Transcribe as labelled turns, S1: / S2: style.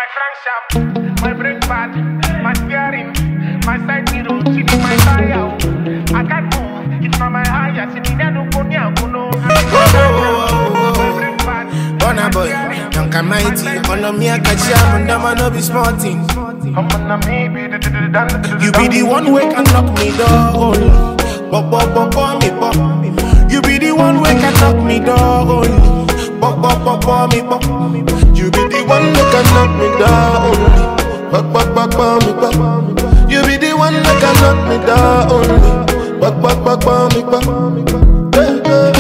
S1: my crankshaft, my brake pad, my steering, my side mirror, she be my tire. I can't move, it's not my higher, she be no go near, go no. My brake pad,
S2: Bonner boy, young and mighty, all of me I catch ya, and I'm no be small thing. You be the one way can knock me down, me pop. You be the one way can knock me down, me pop. You be the one that can knock me down, me pop. You be the one that can knock me down, me pop.